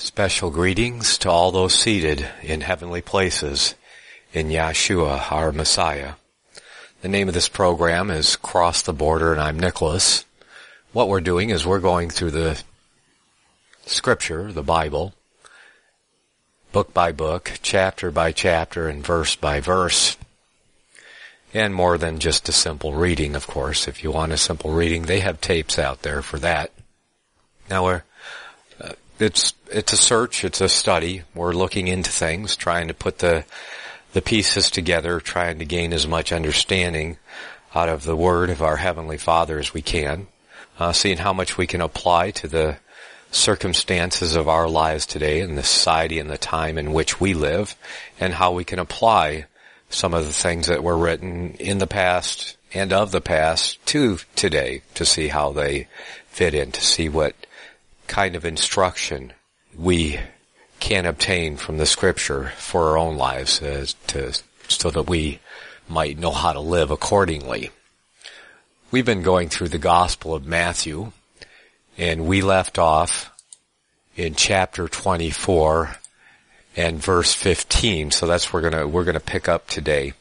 Special greetings to all those seated in heavenly places in Yeshua, our Messiah. The name of this program is Cross the Border, and I'm Nicholas. What we're doing is we're going through the Scripture, the Bible, book by book, chapter by chapter, and verse by verse. And more than just a simple reading, of course. If you want a simple reading, they have tapes out there for that. Now it's a search, it's a study. We're looking into things, trying to put the pieces together, trying to gain as much understanding out of the Word of our Heavenly Father as we can, seeing how much we can apply to the circumstances of our lives today and the society and the time in which we live, and how we can apply some of the things that were written in the past and of the past to today, to see how they fit in, to see what kind of instruction we can obtain from the Scripture for our own lives, so that we might know how to live accordingly. We've been going through the Gospel of Matthew, and we left off in chapter 24 and verse 15. So that's where we're gonna pick up today.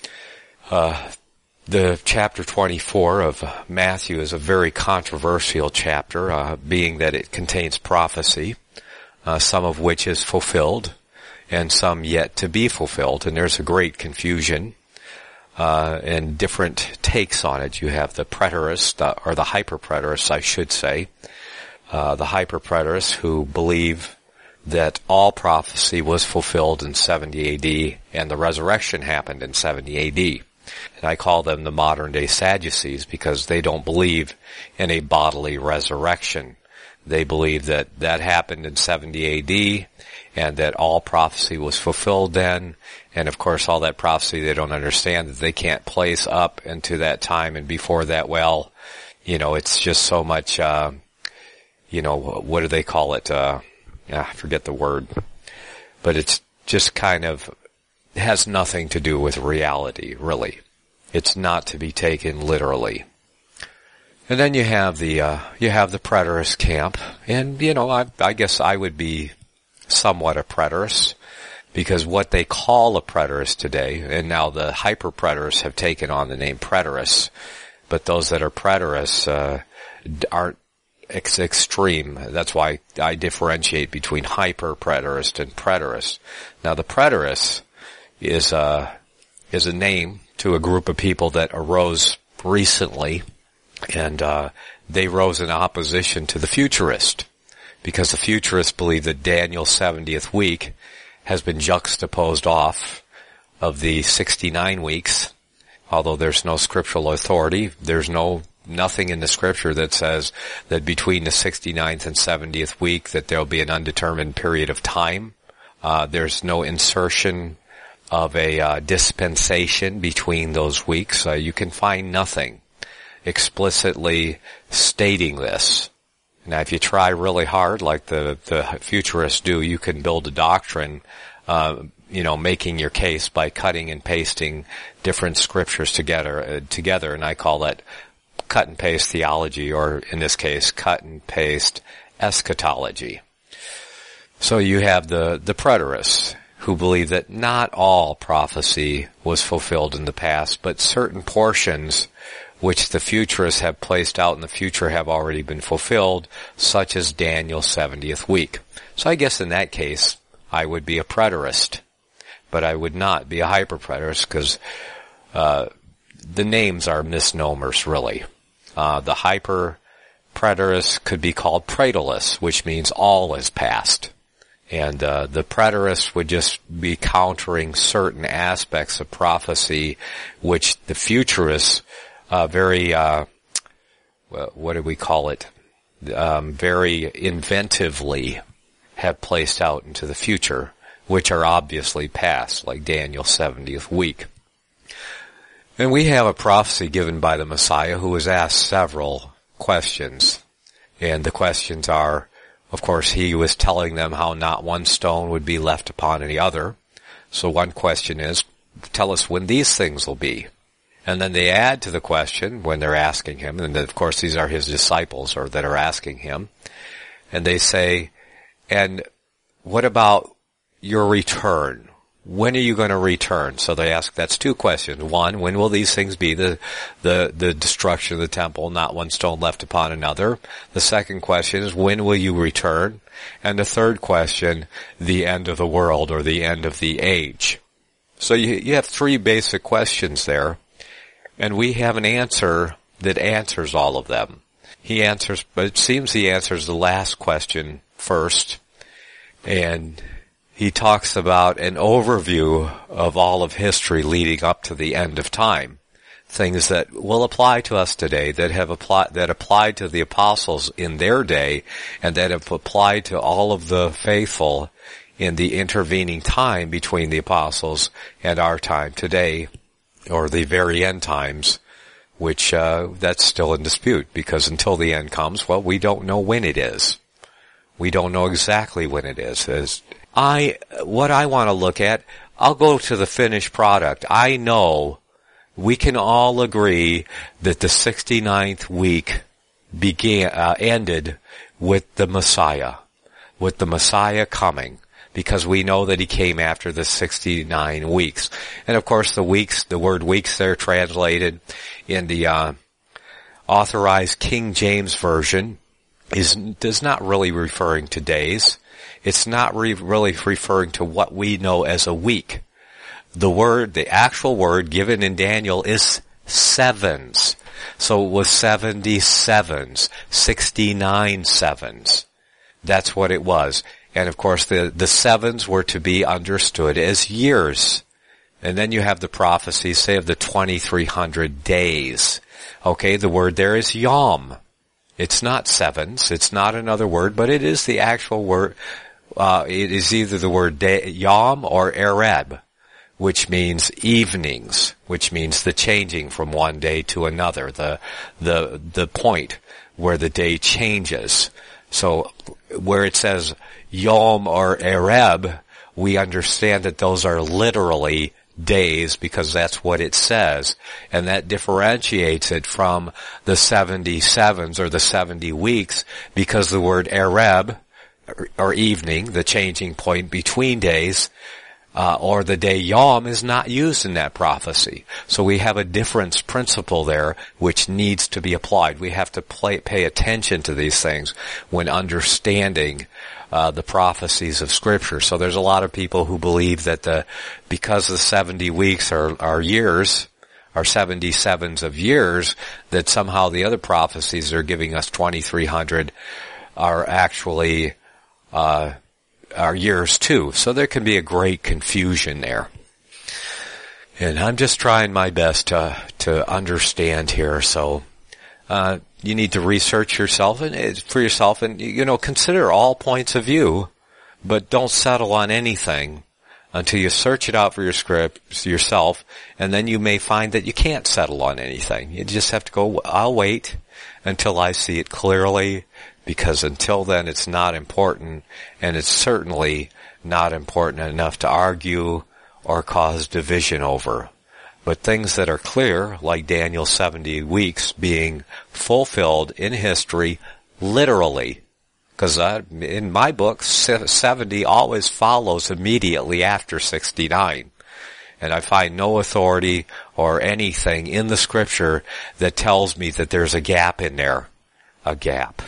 The chapter 24 of Matthew is a very controversial chapter, being that it contains prophecy, some of which is fulfilled, and some yet to be fulfilled. And there's a great confusion and different takes on it. You have the preterists, or the hyper-preterists, I should say, the hyper-preterists who believe that all prophecy was fulfilled in 70 A.D. and the resurrection happened in 70 A.D. And I call them the modern-day Sadducees because they don't believe in a bodily resurrection. They believe that happened in 70 A.D. and that all prophecy was fulfilled then. And of course, all that prophecy they don't understand that they can't place up into that time and before that. Well, it's just so much, what do they call it? I forget the word. But it's just kind of has nothing to do with reality, really. It's not to be taken literally. And then you have the preterist camp, and I guess I would be somewhat a preterist, because what they call a preterist today, and now the hyper-preterists have taken on the name preterists, but those that are preterists aren't extreme. That's why I differentiate between hyper-preterist and preterist. Now the preterist is a name to a group of people that arose recently, and they rose in opposition to the futurist, because the futurists believe that Daniel's 70th week has been juxtaposed off of the 69 weeks. Although there's no scriptural authority, there's nothing in the Scripture that says that between the 69th and 70th week that there'll be an undetermined period of time. There's no insertion of a dispensation between those weeks. You can find nothing explicitly stating this. Now, if you try really hard, like the futurists do, you can build a doctrine, making your case by cutting and pasting different scriptures together, and I call that cut and paste theology, or in this case, cut and paste eschatology. So you have the preterists, who believe that not all prophecy was fulfilled in the past, but certain portions which the futurists have placed out in the future have already been fulfilled, such as Daniel's 70th week. So I guess in that case, I would be a preterist, but I would not be a hyper-preterist, because the names are misnomers, really. The hyper-preterist could be called praetorists, which means all is past. And the preterists would just be countering certain aspects of prophecy, which the futurists very inventively have placed out into the future, which are obviously past, like Daniel's 70th week. And we have a prophecy given by the Messiah, who was asked several questions. And the questions are, of course, he was telling them how not one stone would be left upon any other. So one question is, tell us when these things will be. And then they add to the question when they're asking him, and of course these are his disciples that are asking him, and they say, and what about your return? When are you going to return? So they ask, that's two questions. One, when will these things be? The destruction of the temple, not one stone left upon another. The second question is, when will you return? And the third question, the end of the world or the end of the age. So you have three basic questions there. And we have an answer that answers all of them. He answers, but it seems he answers the last question first. And he talks about an overview of all of history leading up to the end of time. Things that will apply to us today, that applied to the apostles in their day, and that have applied to all of the faithful in the intervening time between the apostles and our time today, or the very end times, which that's still in dispute, because until the end comes, well, we don't know when it is. We don't know exactly when it is. What I want to look at, I'll go to the finished product. I know we can all agree that the 69th week ended with the Messiah coming, because we know that he came after the 69 weeks. And of course the word weeks there translated in the Authorized King James Version is not really referring to days. It's not really referring to what we know as a week. The actual word given in Daniel is sevens. So it was 70 sevens, 69 sevens. That's what it was. And of course the sevens were to be understood as years. And then you have the prophecy, say, of the 2300 days. Okay, the word there is yom. It's not sevens. It's not another word, but it is the actual word. It is either the word yom or ereb, which means evenings, which means the changing from one day to another, the point where the day changes. So where it says yom or ereb, we understand that those are literally days, because that's what it says, and that differentiates it from the 77s or the 70 weeks, because the word ereb, or evening, the changing point between days, or the day yom, is not used in that prophecy. So we have a difference principle there which needs to be applied. We have to pay attention to these things when understanding the prophecies of Scripture. So there's a lot of people who believe that because the 70 weeks are years, are 77s of years, that somehow the other prophecies are giving us 2300 are actually are years too. So there can be a great confusion there. And I'm just trying my best to understand here. So you need to research yourself for yourself, and consider all points of view, but don't settle on anything until you search it out for yourself, and then you may find that you can't settle on anything. You just have to go, I'll wait until I see it clearly, because until then it's not important, and it's certainly not important enough to argue or cause division over. But things that are clear, like Daniel's 70 weeks being fulfilled in history, literally, because in my book, 70 always follows immediately after 69. And I find no authority or anything in the Scripture that tells me that there's a gap in there. A gap.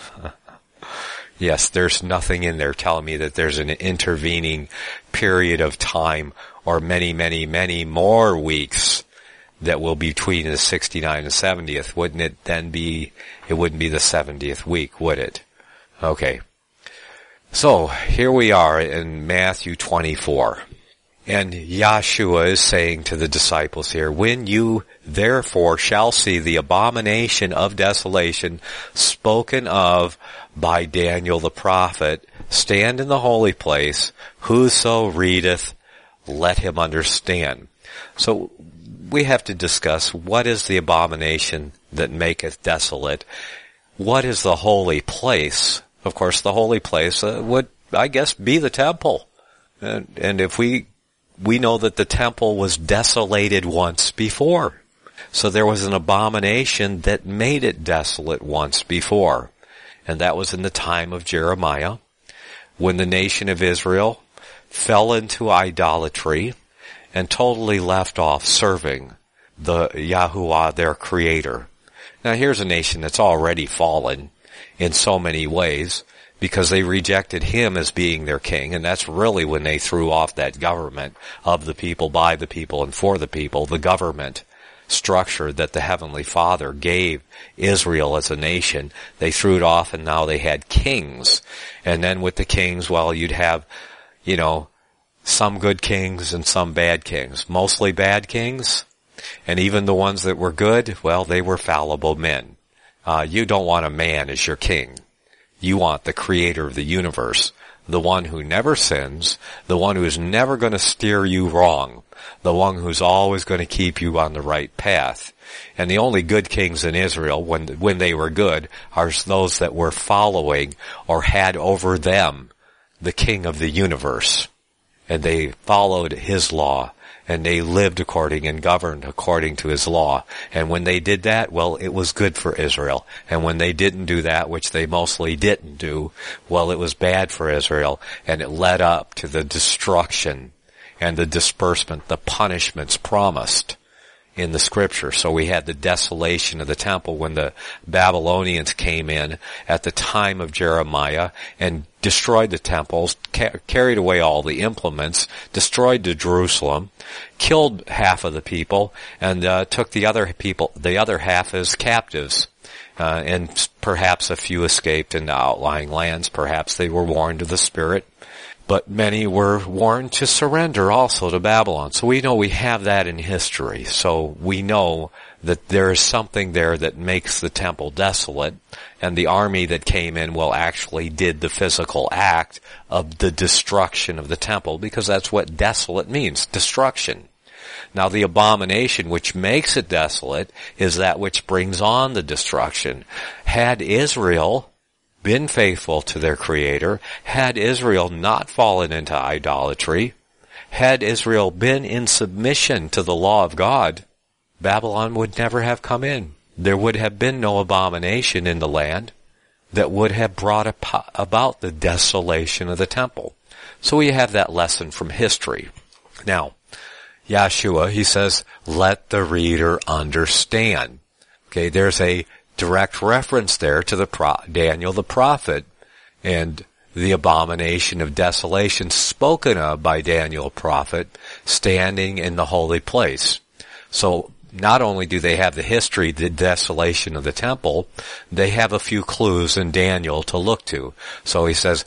Yes, there's nothing in there telling me that there's an intervening period of time or many, many, many more weeks that will be between the 69 and 70th. Wouldn't it then be, it wouldn't be the 70th week, would it? Okay. So, here we are in Matthew 24. And Yahshua is saying to the disciples here, when you therefore shall see the abomination of desolation spoken of by Daniel the prophet, stand in the holy place, whoso readeth, let him understand. So we have to discuss, what is the abomination that maketh desolate? What is the holy place? Of course, the holy place would, I guess, be the temple. And if we know that the temple was desolated once before. So there was an abomination that made it desolate once before. And that was in the time of Jeremiah, when the nation of Israel fell into idolatry and totally left off serving the Yahuwah, their creator. Now here's a nation that's already fallen in so many ways because they rejected him as being their king, and that's really when they threw off that government of the people, by the people, and for the people, the government structure that the Heavenly Father gave Israel as a nation. They threw it off, and now they had kings. And then with the kings, well, you'd have, some good kings and some bad kings. Mostly bad kings. And even the ones that were good, well, they were fallible men. You don't want a man as your king. You want the creator of the universe, the one who never sins, the one who is never going to steer you wrong, the one who's always going to keep you on the right path. And the only good kings in Israel, when they were good, are those that were following or had over them the king of the universe. And they followed his law, and they lived according and governed according to his law. And when they did that, well, it was good for Israel. And when they didn't do that, which they mostly didn't do, well, it was bad for Israel, and it led up to the destruction and the disbursement, the punishments promised in the scripture. So we had the desolation of the temple when the Babylonians came in at the time of Jeremiah and destroyed the temples, carried away all the implements, destroyed the Jerusalem, killed half of the people, and took the other half as captives. And perhaps a few escaped into outlying lands. Perhaps they were warned of the Spirit. But many were warned to surrender also to Babylon. So we know we have that in history. So we know that there is something there that makes the temple desolate, and the army that came in, well, actually did the physical act of the destruction of the temple, because that's what desolate means, destruction. Now the abomination which makes it desolate is that which brings on the destruction. Had Israel been faithful to their Creator, had Israel not fallen into idolatry, had Israel been in submission to the law of God, Babylon would never have come in. There would have been no abomination in the land that would have brought about the desolation of the temple. So we have that lesson from history. Now, Yeshua, he says, let the reader understand. Okay, there's a direct reference there to Daniel the prophet and the abomination of desolation spoken of by Daniel the prophet standing in the holy place. So not only do they have the history, the desolation of the temple, they have a few clues in Daniel to look to. So he says,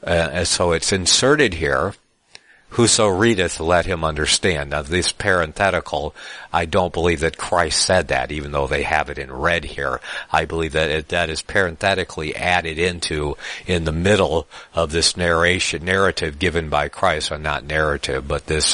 so it's inserted here, whoso readeth, let him understand. Now this parenthetical, I don't believe that Christ said that, even though they have it in red here. I believe that that is parenthetically added into in the middle of this narrative given by Christ, or not narrative, but this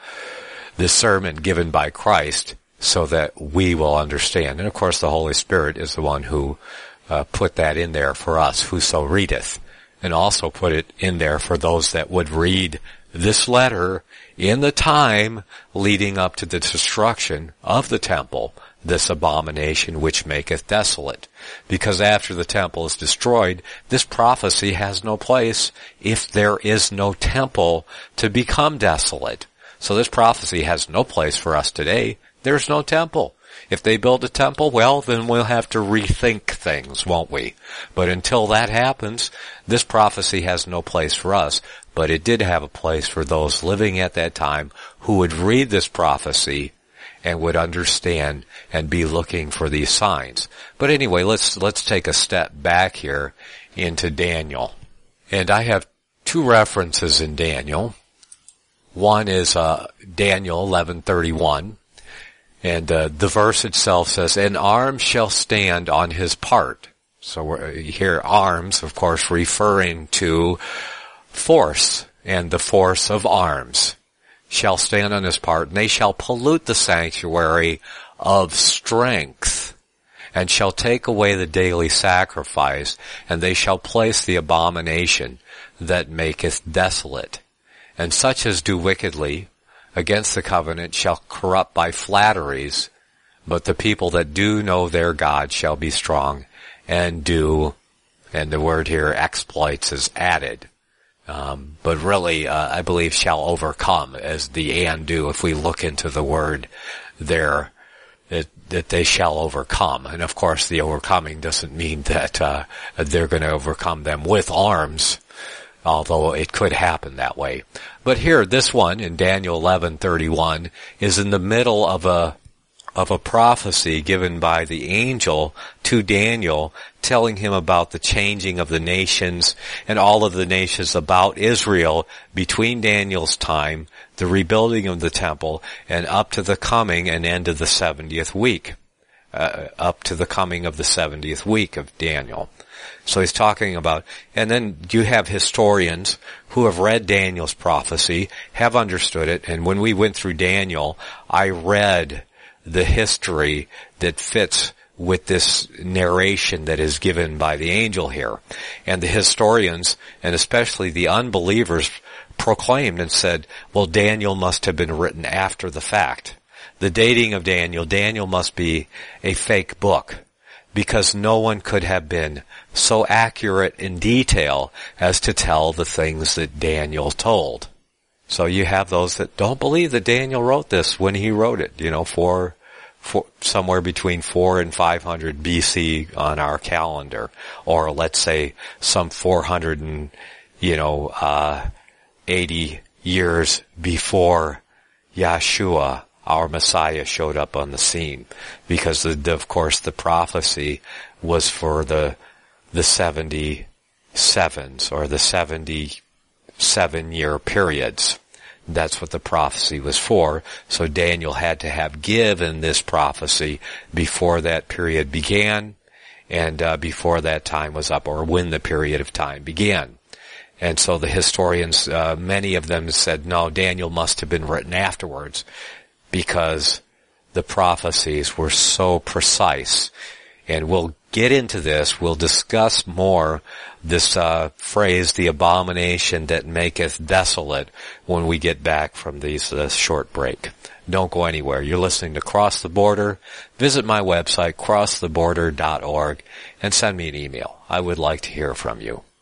sermon given by Christ, so that we will understand. And of course the Holy Spirit is the one who put that in there for us, whoso readeth, and also put it in there for those that would read this letter in the time leading up to the destruction of the temple, this abomination which maketh desolate. Because after the temple is destroyed, this prophecy has no place if there is no temple to become desolate. So this prophecy has no place for us today. There's no temple. If they build a temple, well, then we'll have to rethink things, won't we? But until that happens, this prophecy has no place for us. But it did have a place for those living at that time who would read this prophecy and would understand and be looking for these signs. But anyway, let's take a step back here into Daniel. And I have two references in Daniel. One is Daniel 11:31. And the verse itself says, "An arm shall stand on his part." So we're here, arms, of course, referring to force, and the force of arms shall stand on his part, and they shall pollute the sanctuary of strength, and shall take away the daily sacrifice, and they shall place the abomination that maketh desolate. And such as do wickedly against the covenant shall corrupt by flatteries, but the people that do know their God shall be strong and do, and the word here, exploits, is added. But really, I believe shall overcome as the and do. If we look into the word there, that they shall overcome. And of course the overcoming doesn't mean that, they're going to overcome them with arms, although it could happen that way. But here, this one in Daniel 11:31 is in the middle of a prophecy given by the angel to Daniel, telling him about the changing of the nations and all of the nations about Israel between Daniel's time, the rebuilding of the temple, and up to the coming and end of the 70th week. Up to the coming of the 70th week of Daniel. So he's talking about, and then you have historians who have read Daniel's prophecy, have understood it, and when we went through Daniel, I read the history that fits with this narration that is given by the angel here. And the historians, and especially the unbelievers, proclaimed and said, well, Daniel must have been written after the fact. The dating of Daniel must be a fake book, because no one could have been so accurate in detail as to tell the things that Daniel told. So you have those that don't believe that Daniel wrote this when he wrote it, for somewhere between 400 and 500 BC on our calendar, or let's say some 480 years before Yeshua, our Messiah, showed up on the scene, because of course the prophecy was for the 77s, or the 77-year periods. That's what the prophecy was for. So Daniel had to have given this prophecy before that period began, and before that time was up, or when the period of time began. And so the historians, many of them said, no, Daniel must have been written afterwards, because the prophecies were so precise. And we'll get into this. We'll discuss more this phrase, the abomination that maketh desolate, when we get back from this short break. Don't go anywhere. You're listening to Cross the Border. Visit my website, crosstheborder.org, and send me an email. I would like to hear from you.